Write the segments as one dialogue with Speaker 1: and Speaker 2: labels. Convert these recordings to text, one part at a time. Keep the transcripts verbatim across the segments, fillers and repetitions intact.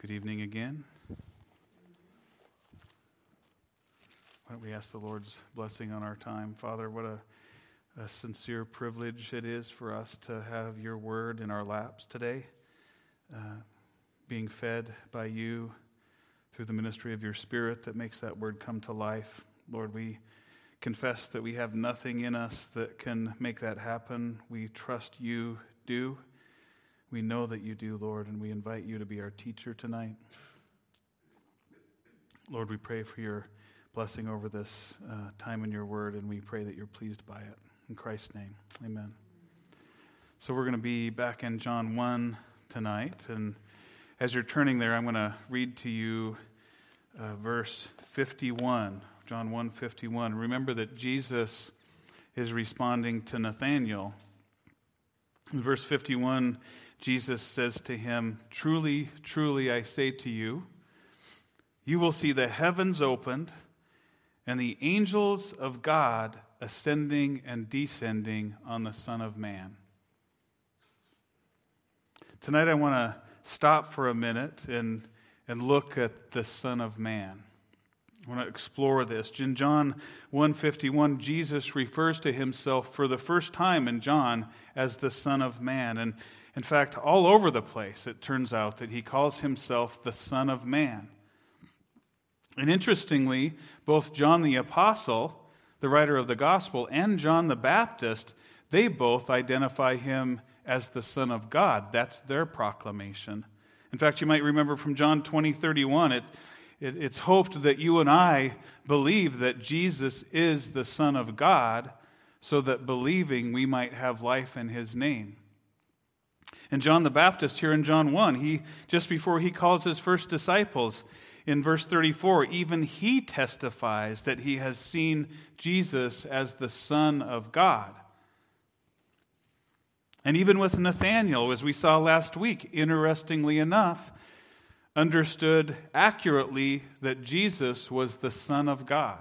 Speaker 1: Good evening again. Why don't we ask the Lord's blessing on our time? Father, what a, a sincere privilege it is for us to have your word in our laps today, uh, being fed by you through the ministry of your Spirit that makes that word come to life. Lord, we confess that we have nothing in us that can make that happen. We trust you do. We know that you do, Lord, and we invite you to be our teacher tonight. Lord, we pray for your blessing over this uh, time in your word, and we pray that you're pleased by it. In Christ's name, amen. So we're going to be back in John one tonight, and as you're turning there, I'm going to read to you uh, verse fifty-one, John one fifty-one. Remember that Jesus is responding to Nathanael. In verse fifty-one, Jesus says to him, "Truly, truly, I say to you, you will see the heavens opened and the angels of God ascending and descending on the Son of Man." Tonight I want to stop for a minute and, and look at the Son of Man. I want to explore this. In John one fifty-one, Jesus refers to himself for the first time in John as the Son of Man. And in fact, all over the place, it turns out that he calls himself the Son of Man. And interestingly, both John the Apostle, the writer of the Gospel, and John the Baptist, they both identify him as the Son of God. That's their proclamation. In fact, you might remember from John twenty thirty-one, it, it, it's hoped that you and I believe that Jesus is the Son of God, so that believing we might have life in his name. And John the Baptist here in John one, he just before he calls his first disciples, in verse thirty-four, even he testifies that he has seen Jesus as the Son of God. And even with Nathanael, as we saw last week, interestingly enough, understood accurately that Jesus was the Son of God.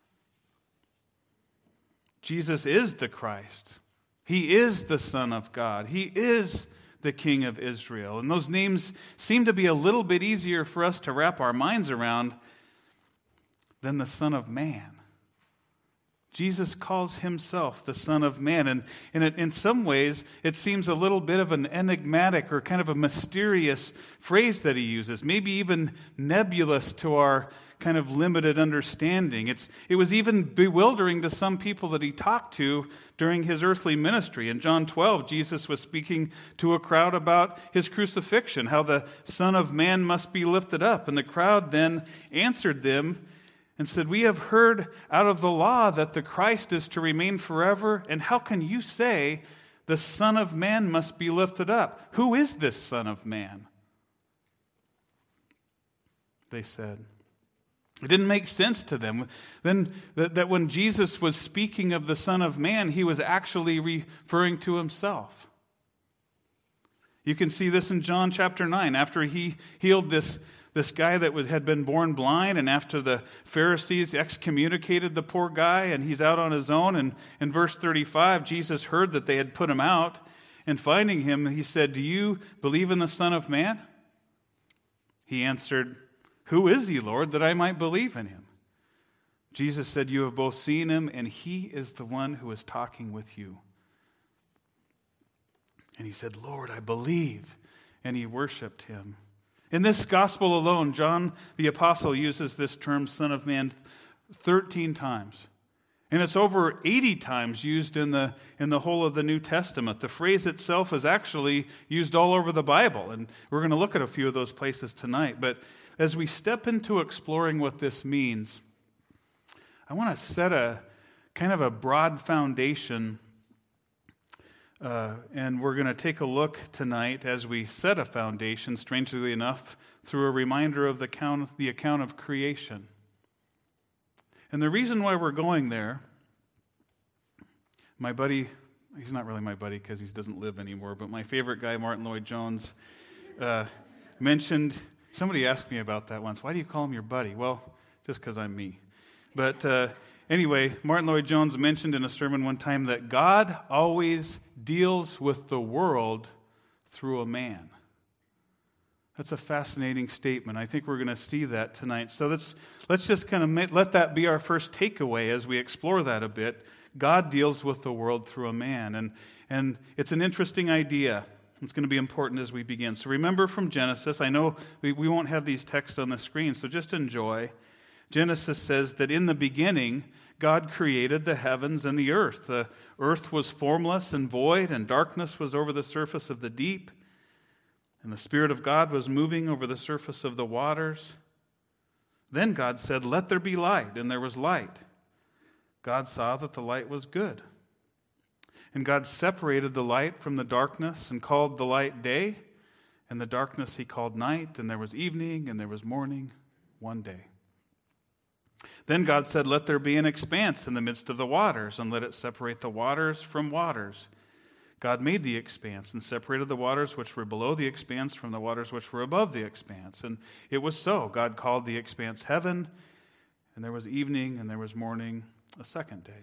Speaker 1: Jesus is the Christ. He is the Son of God. He is the King of Israel. And those names seem to be a little bit easier for us to wrap our minds around than the Son of Man. Jesus calls himself the Son of Man. And, and it, in some ways, it seems a little bit of an enigmatic or kind of a mysterious phrase that he uses, maybe even nebulous to our kind of limited understanding. It's, it was even bewildering to some people that he talked to during his earthly ministry. In John twelve, Jesus was speaking to a crowd about his crucifixion, how the Son of Man must be lifted up. And the crowd then answered them and said, "We have heard out of the law that the Christ is to remain forever, and how can you say the Son of Man must be lifted up? Who is this Son of Man?" They said. It didn't make sense to them. Then that, that when Jesus was speaking of the Son of Man, he was actually referring to himself. You can see this in John chapter nine. After he healed this, this guy that was, had been born blind, and after the Pharisees excommunicated the poor guy, and he's out on his own, and in verse thirty-five, Jesus heard that they had put him out, and finding him, he said, "Do you believe in the Son of Man?" He answered, "Who is he, Lord, that I might believe in him?" Jesus said, "You have both seen him, and he is the one who is talking with you." And he said, "Lord, I believe." And he worshiped him. In this gospel alone, John the Apostle uses this term Son of Man thirteen times. And it's over eighty times used in the, in the whole of the New Testament. The phrase itself is actually used all over the Bible. And we're going to look at a few of those places tonight. But as we step into exploring what this means, I want to set a kind of a broad foundation. Uh, and we're going to take a look tonight as we set a foundation, strangely enough, through a reminder of the account, the account of creation. And the reason why we're going there, my buddy, he's not really my buddy because he doesn't live anymore, but my favorite guy, Martin Lloyd-Jones, uh, mentioned, somebody asked me about that once, why do you call him your buddy? Well, just because I'm me. But uh, anyway, Martin Lloyd-Jones mentioned in a sermon one time that God always deals with the world through a man. That's a fascinating statement. I think we're going to see that tonight. So let's let's just kind of make, let that be our first takeaway as we explore that a bit. God deals with the world through a man, and and it's an interesting idea. It's going to be important as we begin. So remember from Genesis, I know we, we won't have these texts on the screen, so just enjoy. Genesis says that in the beginning, God created the heavens and the earth. The earth was formless and void, and darkness was over the surface of the deep. And the Spirit of God was moving over the surface of the waters. Then God said, "Let there be light," and there was light. God saw that the light was good. And God separated the light from the darkness and called the light day, and the darkness he called night, and there was evening, and there was morning, one day. Then God said, "Let there be an expanse in the midst of the waters, and let it separate the waters from waters." God made the expanse and separated the waters which were below the expanse from the waters which were above the expanse. And it was so. God called the expanse heaven, and there was evening, and there was morning, a second day.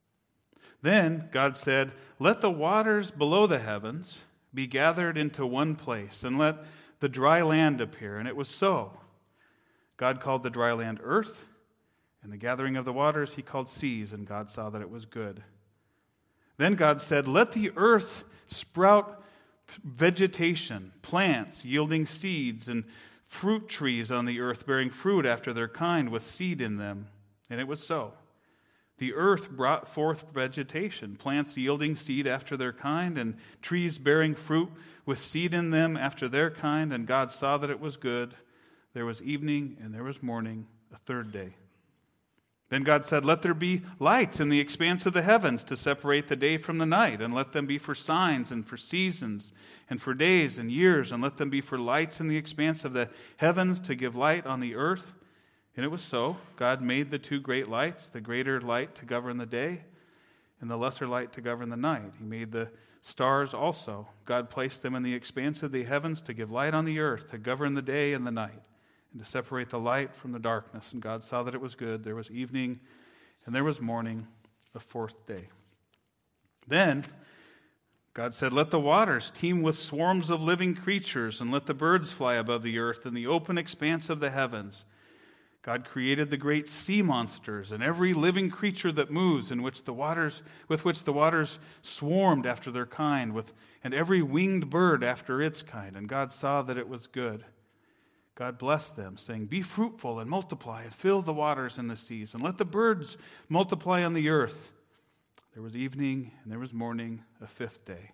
Speaker 1: Then God said, "Let the waters below the heavens be gathered into one place, and let the dry land appear." And it was so. God called the dry land earth, and the gathering of the waters he called seas, and God saw that it was good. Then God said, "Let the earth sprout vegetation, plants yielding seeds, and fruit trees on the earth bearing fruit after their kind with seed in them." And it was so. The earth brought forth vegetation, plants yielding seed after their kind, and trees bearing fruit with seed in them after their kind. And God saw that it was good. There was evening and there was morning, a third day. Then God said, "Let there be lights in the expanse of the heavens to separate the day from the night, and let them be for signs and for seasons and for days and years, and let them be for lights in the expanse of the heavens to give light on the earth." And it was so. God made the two great lights, the greater light to govern the day, and the lesser light to govern the night. He made the stars also. God placed them in the expanse of the heavens to give light on the earth, to govern the day and the night, and to separate the light from the darkness. And God saw that it was good. There was evening, and there was morning, the fourth day. Then God said, "Let the waters teem with swarms of living creatures, and let the birds fly above the earth in the open expanse of the heavens." God created the great sea monsters and every living creature that moves, in which the waters, with which the waters swarmed after their kind, with and every winged bird after its kind. And God saw that it was good. God blessed them, saying, "Be fruitful and multiply, and fill the waters and the seas, and let the birds multiply on the earth." There was evening and there was morning, a fifth day.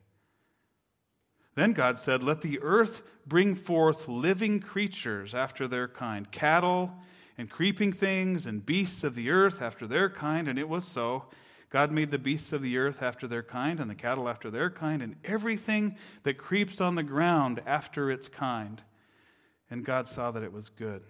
Speaker 1: Then God said, "Let the earth bring forth living creatures after their kind, cattle and creeping things and beasts of the earth after their kind." And it was so. God made the beasts of the earth after their kind, and the cattle after their kind, and everything that creeps on the ground after its kind. And God saw that it was good.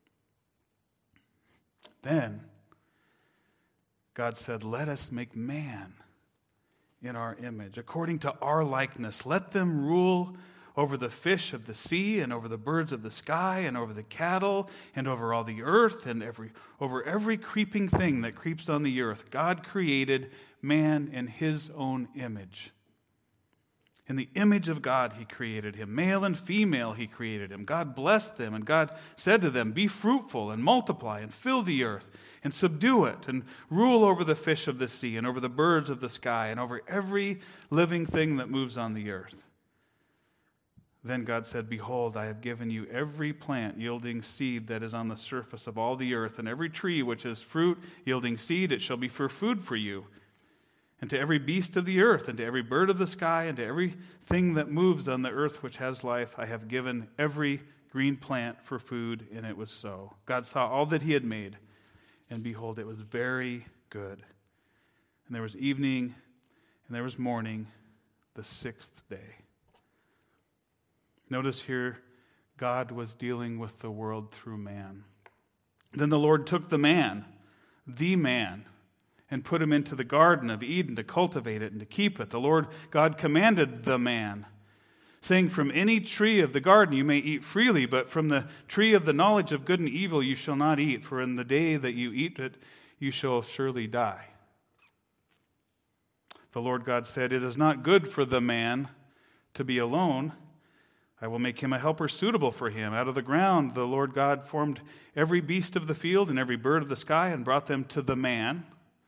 Speaker 1: Then God said, "Let us make man in our image, according to our likeness. Let them rule over the fish of the sea, and over the birds of the sky, and over the cattle, and over all the earth, and every over every creeping thing that creeps on the earth." God created man in his own image. In the image of God he created him. Male and female he created him. God blessed them, and God said to them, "Be fruitful and multiply and fill the earth and subdue it, and rule over the fish of the sea, and over the birds of the sky, and over every living thing that moves on the earth." Then God said, "Behold, I have given you every plant yielding seed that is on the surface of all the earth, and every tree which is fruit yielding seed, it shall be for food for you. And to every beast of the earth, and to every bird of the sky, and to every thing that moves on the earth which has life, I have given every green plant for food." And it was so. God saw all that he had made, and behold, it was very good. And there was evening, and there was morning, the sixth day. Notice here, God was dealing with the world through man. Then the Lord took the man, the man, and put him into the Garden of Eden to cultivate it and to keep it. The Lord God commanded the man, saying, "From any tree of the garden you may eat freely, but from the tree of the knowledge of good and evil you shall not eat, for in the day that you eat it you shall surely die." The Lord God said, "It is not good for the man to be alone. I will make him a helper suitable for him. Out of the ground the Lord God formed every beast of the field and every bird of the sky and brought them to the man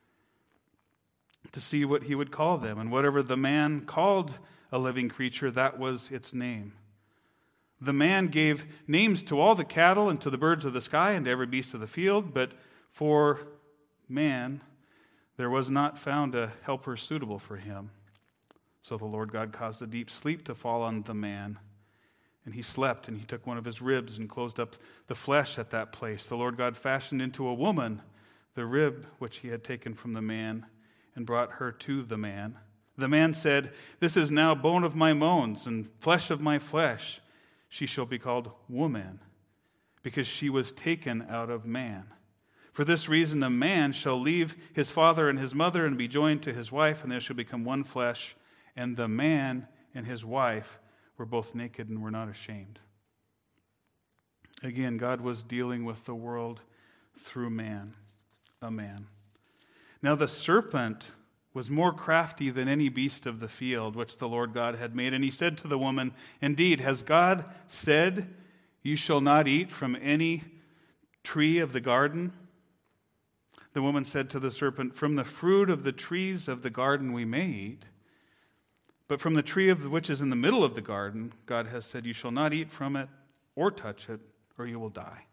Speaker 1: to see what he would call them. And whatever the man called a living creature, that was its name. The man gave names to all the cattle and to the birds of the sky and to every beast of the field, but for man there was not found a helper suitable for him. So the Lord God caused a deep sleep to fall on the man. And he slept, and he took one of his ribs and closed up the flesh at that place. The Lord God fashioned into a woman the rib which he had taken from the man and brought her to the man. The man said, "This is now bone of my bones and flesh of my flesh. She shall be called woman, because she was taken out of man. For this reason a man shall leave his father and his mother and be joined to his wife, and they shall become one flesh. And the man and his wife were both naked and were not ashamed." Again, God was dealing with the world through man, a man. Now the serpent was more crafty than any beast of the field which the Lord God had made. And he said to the woman, "Indeed, has God said, 'You shall not eat from any tree of the garden'?" The woman said to the serpent, "From the fruit of the trees of the garden we may eat. But from the tree of which is in the middle of the garden, God has said, 'You shall not eat from it or touch it, or you will die.'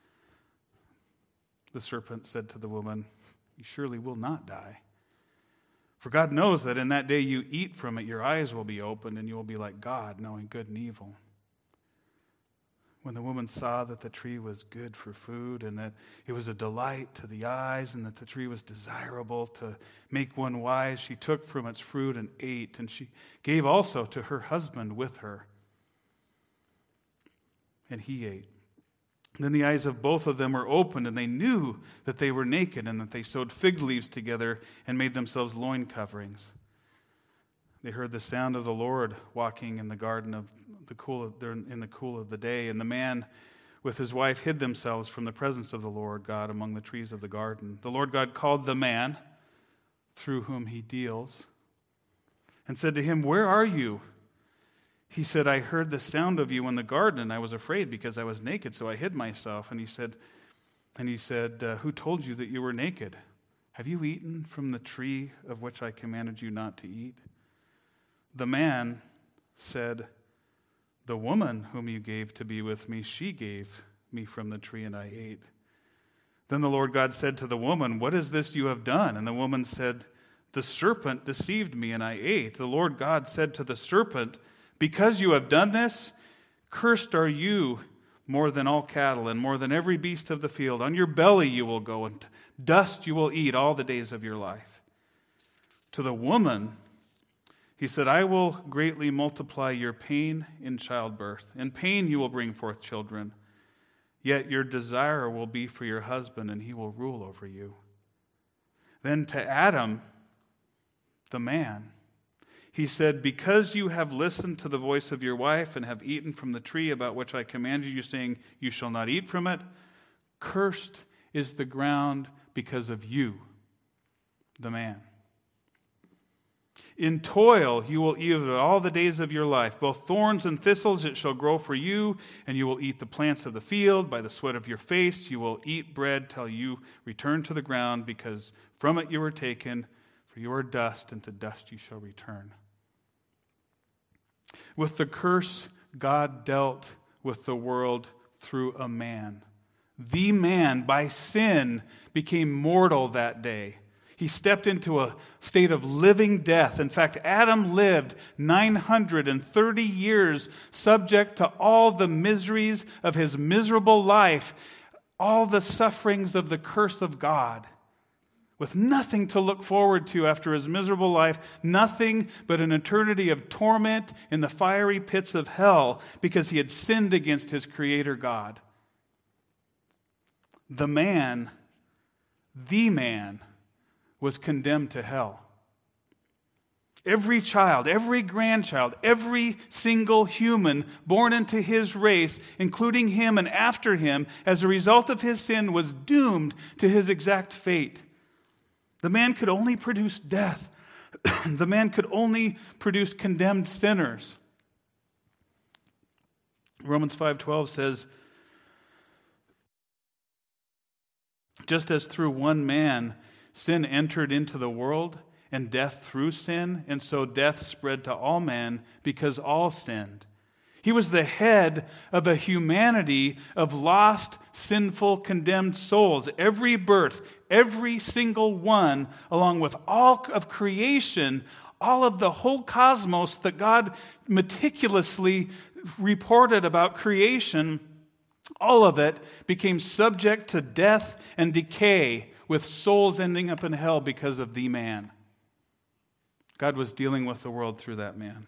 Speaker 1: The serpent said to the woman, 'You surely will not die. For God knows that in that day you eat from it, your eyes will be opened, and you will be like God, knowing good and evil.' When the woman saw that the tree was good for food, and that it was a delight to the eyes, and that the tree was desirable to make one wise, she took from its fruit and ate, and she gave also to her husband with her, and he ate. Then the eyes of both of them were opened, and they knew that they were naked, and that they sewed fig leaves together and made themselves loin coverings. They heard the sound of the Lord walking in the garden of the cool of, in the cool of the day, and the man with his wife hid themselves from the presence of the Lord God among the trees of the garden. The Lord God called the man, through whom he deals, and said to him, 'Where are you?' He said, 'I heard the sound of you in the garden, and I was afraid because I was naked, so I hid myself.' And he said, and he said, uh, 'Who told you that you were naked? Have you eaten from the tree of which I commanded you not to eat?' The man said, 'The woman whom you gave to be with me, she gave me from the tree, and I ate.' Then the Lord God said to the woman, 'What is this you have done?' And the woman said, 'The serpent deceived me, and I ate.' The Lord God said to the serpent, 'Because you have done this, cursed are you more than all cattle, and more than every beast of the field. On your belly you will go, and dust you will eat all the days of your life.' To the woman he said, 'I will greatly multiply your pain in childbirth. In pain you will bring forth children. Yet your desire will be for your husband, and he will rule over you.' Then to Adam, the man, he said, 'Because you have listened to the voice of your wife and have eaten from the tree about which I commanded you, saying, you shall not eat from it, cursed is the ground because of you,' the man. 'In toil you will eat of it all the days of your life. Both thorns and thistles it shall grow for you, and you will eat the plants of the field. By the sweat of your face you will eat bread till you return to the ground, because from it you were taken, for you are dust, and to dust you shall return.' With the curse, God dealt with the world through a man. The man, by sin, became mortal that day. He stepped into a state of living death. In fact, Adam lived nine hundred thirty years subject to all the miseries of his miserable life, all the sufferings of the curse of God, with nothing to look forward to after his miserable life, nothing but an eternity of torment in the fiery pits of hell because he had sinned against his Creator God. The man, the man, was condemned to hell. Every child, every grandchild, every single human born into his race, including him and after him, as a result of his sin, was doomed to his exact fate. The man could only produce death. The man could only produce condemned sinners. Romans five twelve says, just as through one man sin entered into the world, and death through sin, and so death spread to all men because all sinned. He was the head of a humanity of lost, sinful, condemned souls. Every birth, every single one, along with all of creation, all of the whole cosmos that God meticulously reported about creation, all of it became subject to death and decay, with souls ending up in hell because of the man. God was dealing with the world through that man.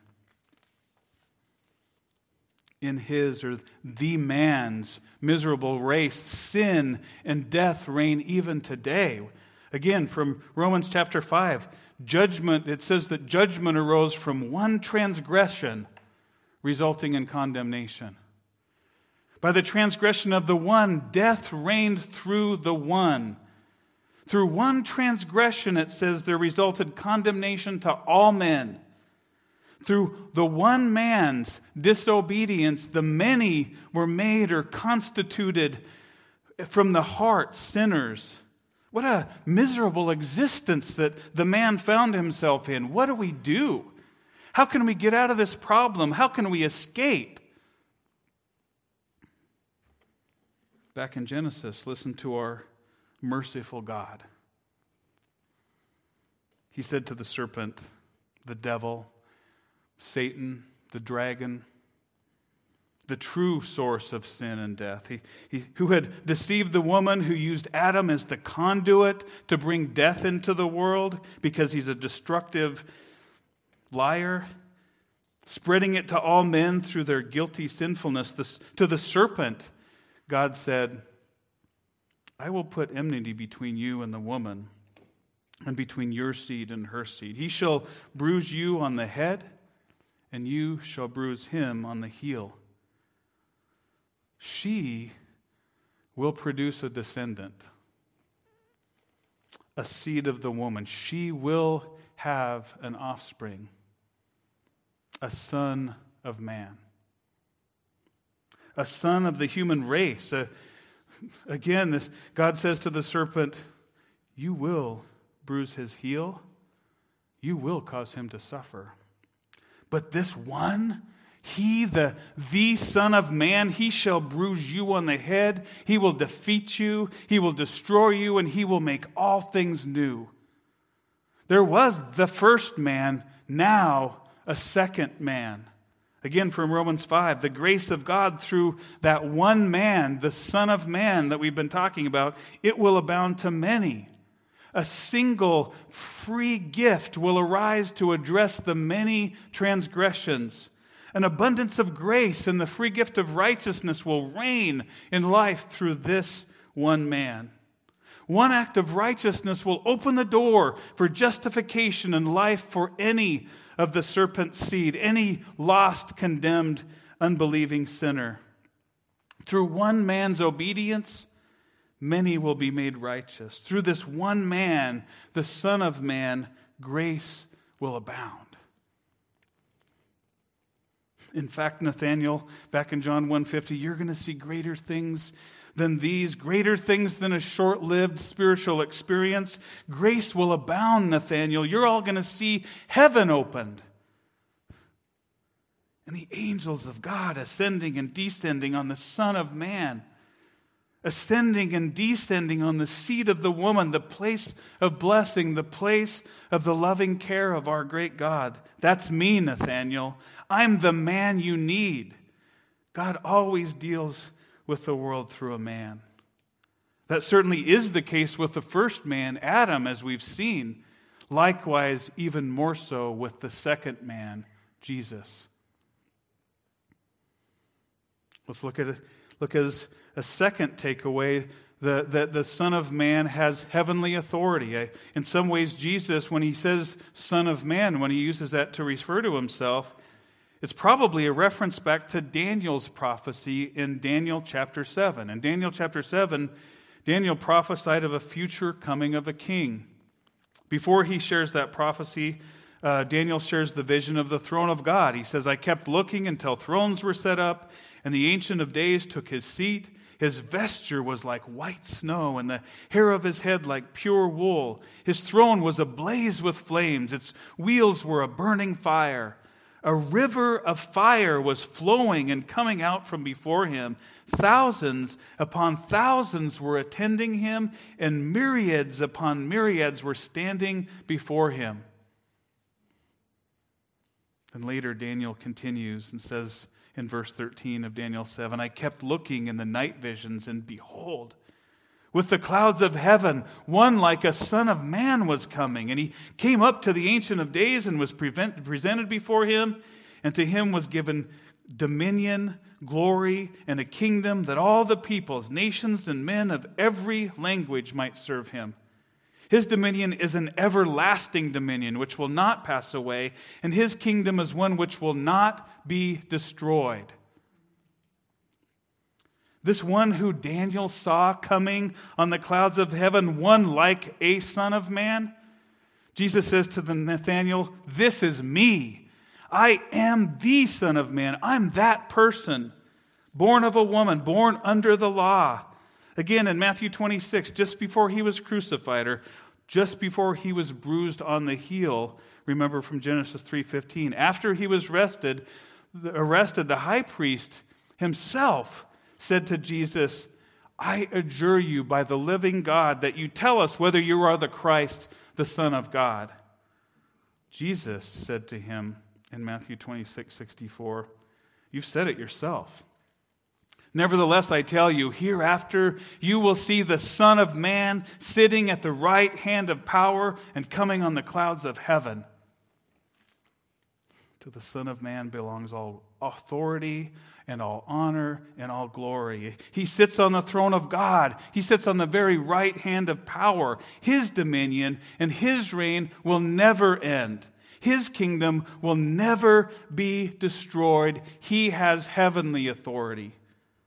Speaker 1: In his, or the man's, miserable race, sin and death reign even today. Again, from Romans chapter five, judgment, it says that judgment arose from one transgression, resulting in condemnation. By the transgression of the one, death reigned through the one. Through one transgression, it says, there resulted condemnation to all men. Through the one man's disobedience, the many were made or constituted from the heart sinners. What a miserable existence that the man found himself in. What do we do? How can we get out of this problem? How can we escape? Back in Genesis, listen to our merciful God. He said to the serpent, the devil, Satan, the dragon, the true source of sin and death, he, he, who had deceived the woman, who used Adam as the conduit to bring death into the world because he's a destructive liar, spreading it to all men through their guilty sinfulness. This, to the serpent, God said, I will put enmity between you and the woman, and between your seed and her seed. He shall bruise you on the head, and you shall bruise him on the heel. She will produce a descendant, a seed of the woman. She will have an offspring, a son of man, a son of the human race. A, again, this God says to the serpent, you will bruise his heel, you will cause him to suffer. But this one, he, the, the Son of Man, he shall bruise you on the head, he will defeat you, he will destroy you, and he will make all things new. There was the first man, now a second man. Again, from Romans five, the grace of God through that one man, the Son of Man that we've been talking about, it will abound to many. A single free gift will arise to address the many transgressions. An abundance of grace and the free gift of righteousness will reign in life through this one man. One act of righteousness will open the door for justification and life for any of the serpent's seed, any lost, condemned, unbelieving sinner. Through one man's obedience, many will be made righteous. Through this one man, the Son of Man, grace will abound. In fact, Nathanael, back in John one fifty, you're going to see greater things than these, greater things than a short-lived spiritual experience. Grace will abound, Nathanael. You're all going to see heaven opened. And the angels of God ascending and descending on the Son of Man, ascending and descending on the seed of the woman, the place of blessing, the place of the loving care of our great God. That's me, Nathanael. I'm the man you need. God always deals with the world through a man. That certainly is the case with the first man, Adam, as we've seen. Likewise, even more so with the second man, Jesus. Let's look at it. Look as a second takeaway, the, the, the Son of Man has heavenly authority. In some ways, Jesus, when he says Son of Man, when he uses that to refer to himself, it's probably a reference back to Daniel's prophecy in Daniel chapter seven. In Daniel chapter seven, Daniel prophesied of a future coming of a king. Before he shares that prophecy, uh, Daniel shares the vision of the throne of God. He says, I kept looking until thrones were set up, and the Ancient of Days took his seat. His vesture was like white snow, and the hair of his head like pure wool. His throne was ablaze with flames. Its wheels were a burning fire. A river of fire was flowing and coming out from before him. Thousands upon thousands were attending him, and myriads upon myriads were standing before him. And later Daniel continues and says in verse thirteen of Daniel seven, I kept looking in the night visions, and behold, with the clouds of heaven, one like a son of man was coming. And he came up to the Ancient of Days and was prevent, presented before him. And to him was given dominion, glory, and a kingdom that all the peoples, nations, and men of every language might serve him. His dominion is an everlasting dominion which will not pass away, and his kingdom is one which will not be destroyed. This one who Daniel saw coming on the clouds of heaven, one like a son of man, Jesus says to the Nathanael, this is me. I am the Son of Man. I'm that person, born of a woman, born under the law. Again, in Matthew twenty-six, just before he was crucified, or just before he was bruised on the heel, remember from Genesis three fifteen, after he was arrested, arrested, the high priest himself said to Jesus, I adjure you by the living God that you tell us whether you are the Christ, the Son of God. Jesus said to him in Matthew twenty-six sixty-four, you've said it yourself. Nevertheless, I tell you, hereafter you will see the Son of Man sitting at the right hand of power and coming on the clouds of heaven. To the Son of Man belongs all authority and all honor and all glory. He sits on the throne of God. He sits on the very right hand of power. His dominion and his reign will never end. His kingdom will never be destroyed. He has heavenly authority.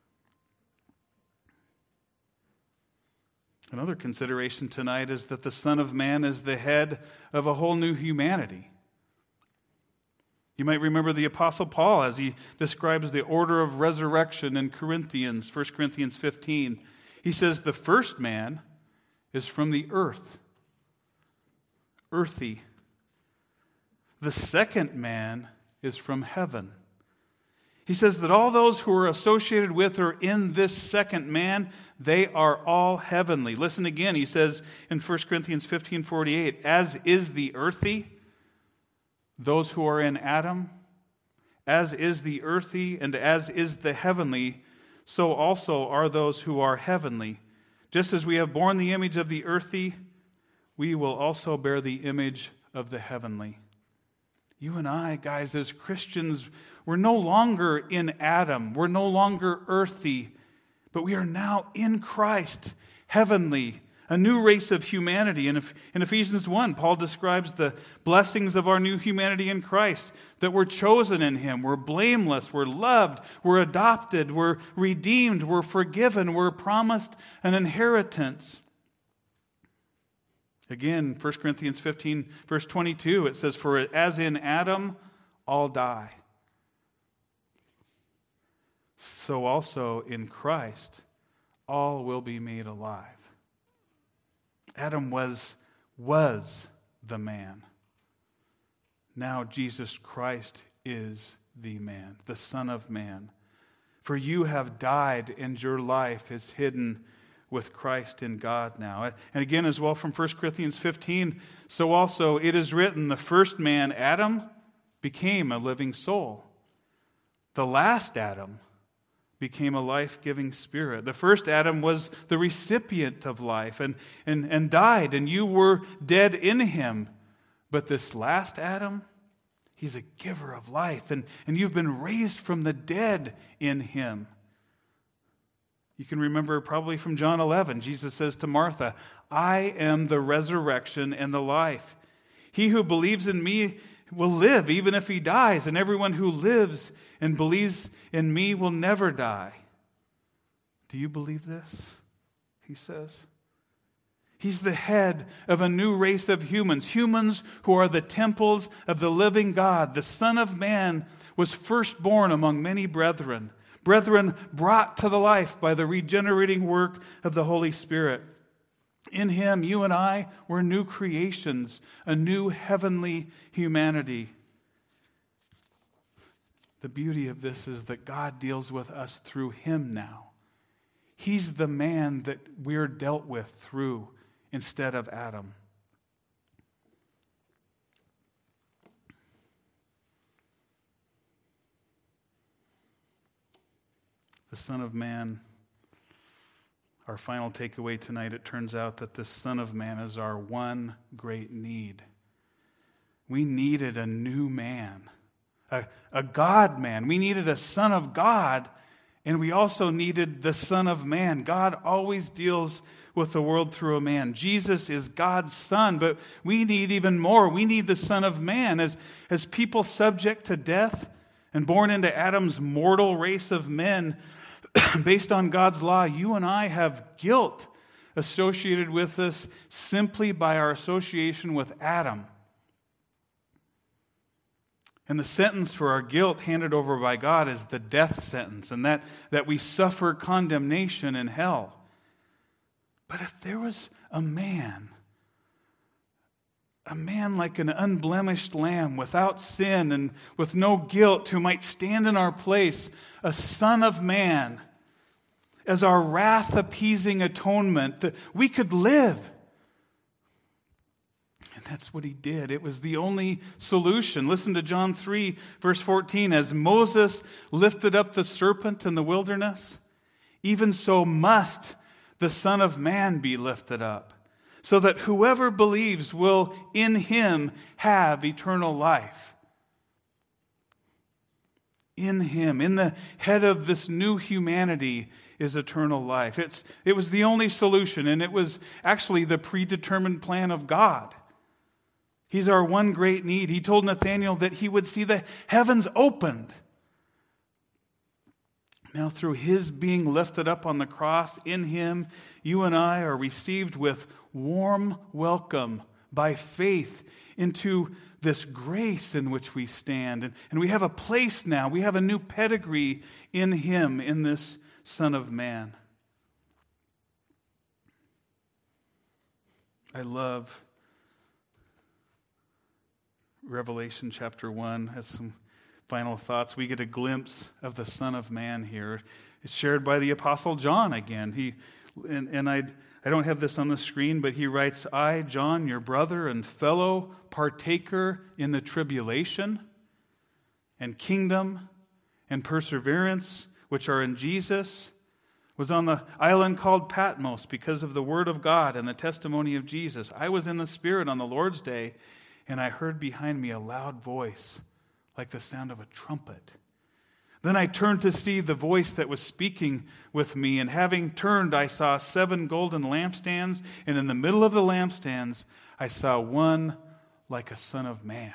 Speaker 1: Another consideration tonight is that the Son of Man is the head of a whole new humanity. You might remember the Apostle Paul as he describes the order of resurrection in Corinthians, First Corinthians fifteen. He says the first man is from the earth, earthy. The second man is from heaven. He says that all those who are associated with or in this second man, they are all heavenly. Listen again, he says in First Corinthians fifteen forty-eight, as is the earthy, those who are in Adam, as is the earthy and as is the heavenly, so also are those who are heavenly. Just as we have borne the image of the earthy, we will also bear the image of the heavenly. You and I, guys, as Christians, we're no longer in Adam. We're no longer earthy, but we are now in Christ, heavenly, a new race of humanity. And in Ephesians one, Paul describes the blessings of our new humanity in Christ, that we're chosen in Him, we're blameless, we're loved, we're adopted, we're redeemed, we're forgiven, we're promised an inheritance. Again, First Corinthians fifteen, verse twenty-two, it says, for as in Adam all die, so also in Christ all will be made alive. Adam was, was the man. Now Jesus Christ is the man, the Son of Man. For you have died, and your life is hidden with Christ in God now. And again, as well from First Corinthians fifteen, so also it is written, the first man, Adam, became a living soul. The last Adam became a life-giving spirit. The first Adam was the recipient of life and, and, and died, and you were dead in him. But this last Adam, he's a giver of life, and, and you've been raised from the dead in him. You can remember probably from John eleven, Jesus says to Martha, I am the resurrection and the life. He who believes in me will live even if he dies, and everyone who lives and believes in me will never die. Do you believe this? He says. He's the head of a new race of humans, humans who are the temples of the living God. The Son of Man was firstborn among many brethren, brethren brought to the life by the regenerating work of the Holy Spirit. In him, you and I were new creations, a new heavenly humanity. The beauty of this is that God deals with us through him now. He's the man that we're dealt with through instead of Adam. The Son of Man, our final takeaway tonight, it turns out that the Son of Man is our one great need. We needed a new man, a, a God man. We needed a Son of God, and we also needed the Son of Man. God always deals with the world through a man. Jesus is God's Son, but we need even more. We need the Son of Man. As, as people subject to death and born into Adam's mortal race of men, based on God's law, you and I have guilt associated with us simply by our association with Adam. And the sentence for our guilt handed over by God is the death sentence, and that, that we suffer condemnation in hell. But if there was a man, a man like an unblemished lamb without sin and with no guilt who might stand in our place, a Son of Man, as our wrath-appeasing atonement, that we could live. And that's what he did. It was the only solution. Listen to John three, verse fourteen. As Moses lifted up the serpent in the wilderness, even so must the Son of Man be lifted up, so that whoever believes will in him have eternal life. In him, in the head of this new humanity, is eternal life. It's, it was the only solution, and it was actually the predetermined plan of God. He's our one great need. He told Nathanael that he would see the heavens opened. Now, through his being lifted up on the cross, in him, you and I are received with warm welcome by faith into this grace in which we stand. And, and we have a place now. We have a new pedigree in him, in this Son of Man. I love Revelation chapter one. Has some final thoughts. We get a glimpse of the Son of Man here. It's shared by the Apostle John again. He and, and I I don't have this on the screen, but he writes, I, John, your brother and fellow partaker in the tribulation and kingdom and perseverance which are in Jesus, was on the island called Patmos because of the word of God and the testimony of Jesus. I was in the Spirit on the Lord's day, and I heard behind me a loud voice, like the sound of a trumpet. Then I turned to see the voice that was speaking with me, and having turned, I saw seven golden lampstands, and in the middle of the lampstands, I saw one like a son of man,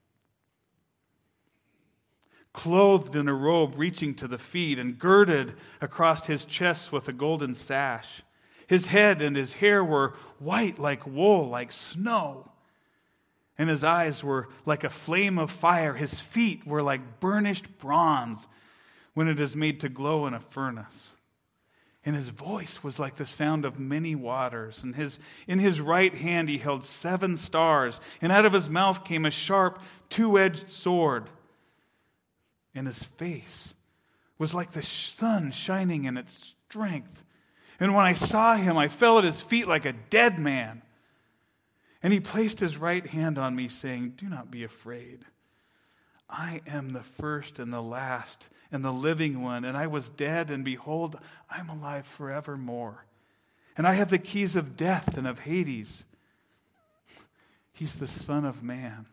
Speaker 1: clothed in a robe reaching to the feet, and girded across his chest with a golden sash. His head and his hair were white like wool, like snow. And his eyes were like a flame of fire. His feet were like burnished bronze when it is made to glow in a furnace. And his voice was like the sound of many waters. And his, in his right hand he held seven stars. And out of his mouth came a sharp, two-edged sword. And his face was like the sun shining in its strength. And when I saw him, I fell at his feet like a dead man. And he placed his right hand on me, saying, do not be afraid. I am the first and the last and the living one. And I was dead, and behold, I am alive forevermore. And I have the keys of death and of Hades. He's the Son of Man.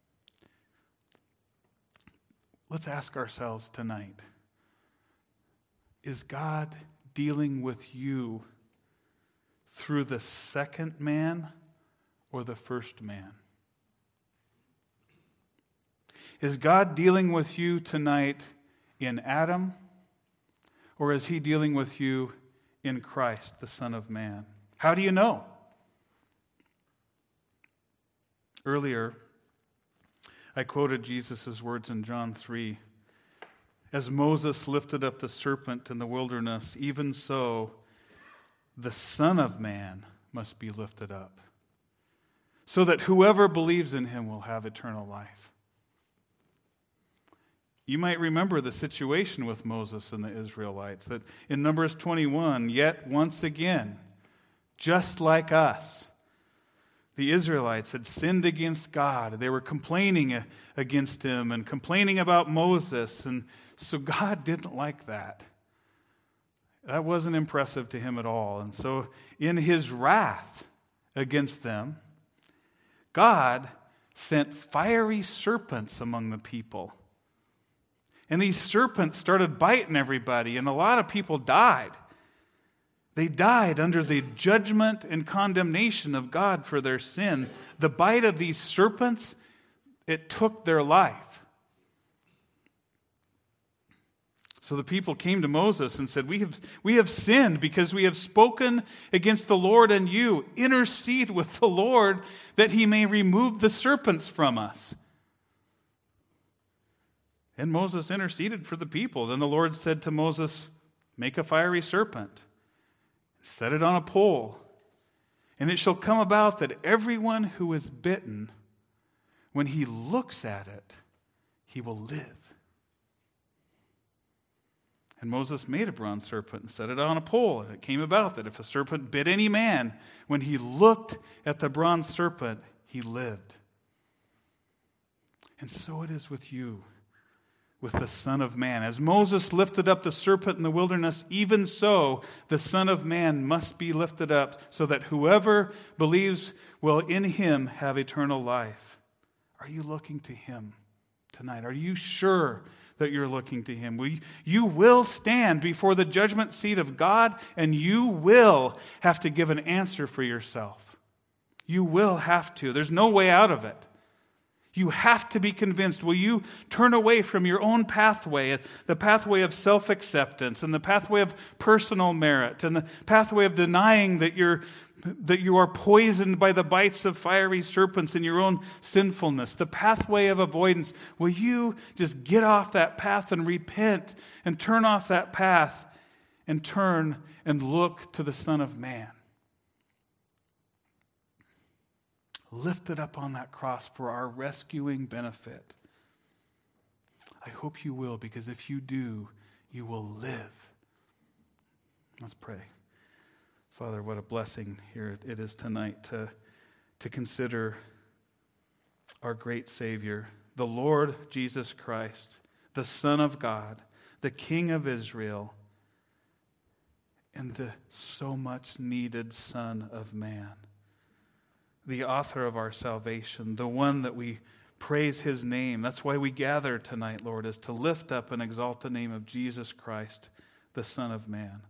Speaker 1: Let's ask ourselves tonight, is God dealing with you through the second man or the first man? Is God dealing with you tonight in Adam, or is he dealing with you in Christ, the Son of Man? How do you know? Earlier, I quoted Jesus' words in John three. As Moses lifted up the serpent in the wilderness, even so the Son of Man must be lifted up, so that whoever believes in him will have eternal life. You might remember the situation with Moses and the Israelites, that in Numbers twenty-one, yet once again, just like us, the Israelites had sinned against God. They were complaining against him and complaining about Moses, and so God didn't like that. That wasn't impressive to him at all. And so in his wrath against them, God sent fiery serpents among the people. And these serpents started biting everybody, and a lot of people died. They died under the judgment and condemnation of God for their sin. The bite of these serpents, it took their life. So the people came to Moses and said, we have, we have sinned because we have spoken against the Lord and you. Intercede with the Lord that he may remove the serpents from us. And Moses interceded for the people. Then the Lord said to Moses, make a fiery serpent. Set it on a pole, and it shall come about that everyone who is bitten, when he looks at it, he will live. And Moses made a bronze serpent and set it on a pole, and it came about that if a serpent bit any man, when he looked at the bronze serpent, he lived. And so it is with you, with the Son of Man. As Moses lifted up the serpent in the wilderness, even so the Son of Man must be lifted up, so that whoever believes will in him have eternal life. Are you looking to him tonight? Are you sure that you're looking to him? Will you, you will stand before the judgment seat of God, and you will have to give an answer for yourself. You will have to. There's no way out of it. You have to be convinced. Will you turn away from your own pathway, the pathway of self-acceptance and the pathway of personal merit and the pathway of denying that you're that you are poisoned by the bites of fiery serpents in your own sinfulness, the pathway of avoidance? Will you just get off that path and repent and turn off that path and turn and look to the Son of Man, lifted up on that cross for our rescuing benefit? I hope you will, because if you do, you will live. Let's pray. Father, what a blessing here it is tonight to, to consider our great Savior, the Lord Jesus Christ, the Son of God, the King of Israel, and the so much needed Son of Man, the author of our salvation, the one that we praise his name. That's why we gather tonight, Lord, is to lift up and exalt the name of Jesus Christ, the Son of Man.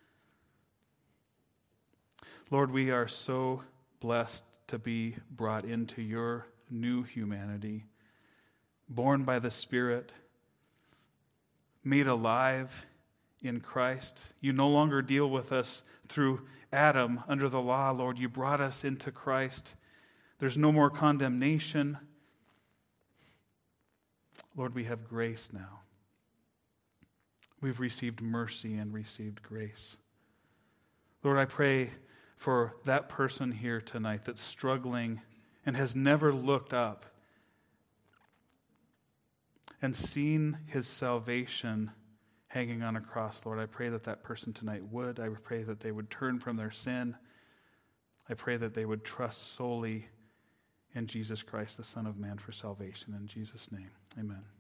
Speaker 1: Lord, we are so blessed to be brought into your new humanity, born by the Spirit, made alive in Christ. You no longer deal with us through Adam under the law, Lord. You brought us into Christ. There's no more condemnation. Lord, we have grace now. We've received mercy and received grace. Lord, I pray for that person here tonight that's struggling and has never looked up and seen his salvation hanging on a cross. Lord, I pray that that person tonight would. I pray that they would turn from their sin. I pray that they would trust solely in Jesus Christ, the Son of Man, for salvation. In Jesus' name, amen.